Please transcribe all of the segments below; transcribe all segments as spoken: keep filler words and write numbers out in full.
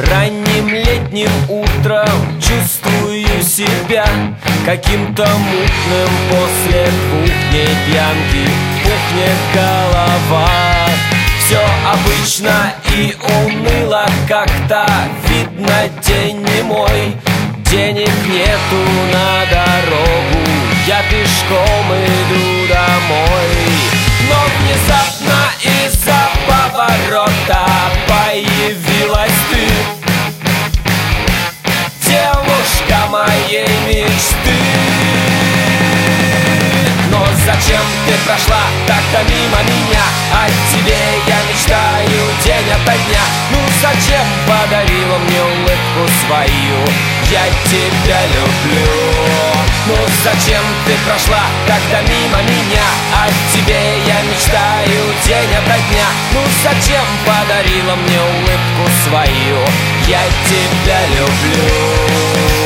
Ранним летним утром чувствую себя каким-то мутным после двух дней пьянки. Пухнет голова, все обычно и уныло как-то. Видно, день не мой, денег нету на дорогу, я пешком иду домой. Но внезапно из-за поворота появилась ты, девушка моей мечты. Но зачем ты прошла так-то мимо меня? О тебе я мечтаю день ото дня. Ну зачем подарила мне улыбку свою? Я тебя люблю. Ну зачем ты прошла тогда мимо меня? О тебе я мечтаю день ото дня. Ну зачем подарила мне улыбку свою? Я тебя люблю.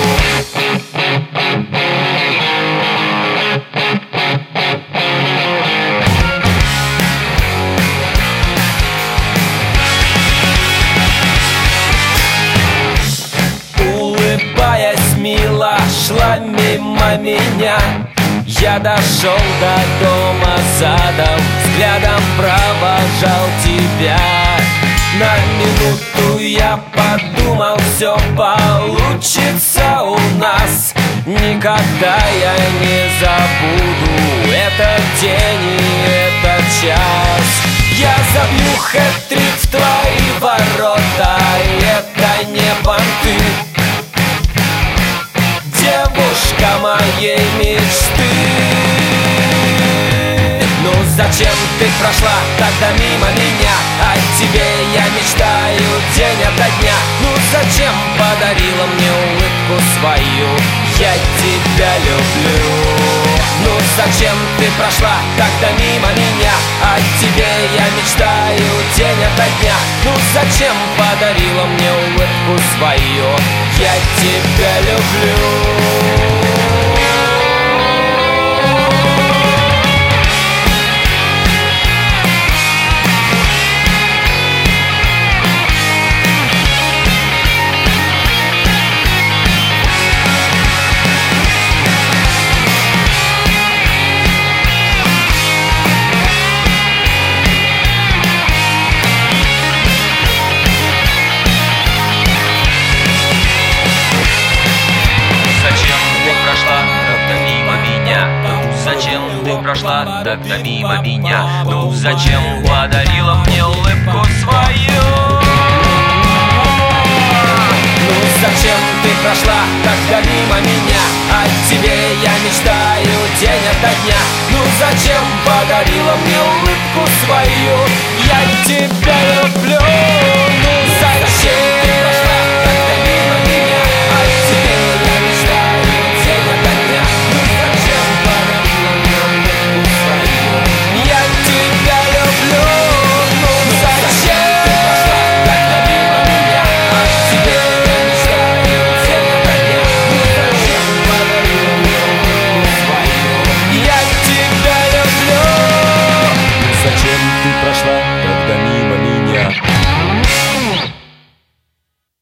Улыбаясь мило, шла мимо меня. Я дошел до дома задом, взглядом провожал тебя. На минуту я подумал, все получится у нас. Никогда я не забуду этот день и этот час. Я забью хэт-трик в твои ворота, это не понты, девушка моей мечты. Ну зачем ты прошла тогда мимо меня? О тебе я мечтаю день ото дня. Ну зачем подарила мне улыбку свою? Я тебя люблю. Ну зачем ты прошла тогда мимо меня? О тебе я мечтаю день ото дня. Ну зачем подарила мне улыбку свою? Я тебя люблю. Зачем ты прошла так-то мимо меня? Ну зачем подарила мне улыбку свою? Ну зачем ты прошла так-то мимо меня? О тебе я мечтаю день ото дня. Ну зачем подарила мне улыбку?